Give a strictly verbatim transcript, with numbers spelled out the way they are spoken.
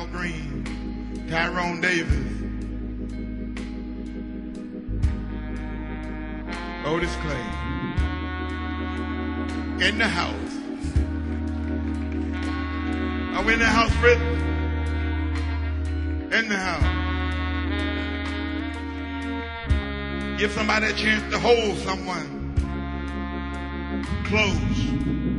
Al Green, Tyrone Davis, Otis Clay. In the house. Are we in the house, Britt? In the house. Give somebody a chance to hold someone close.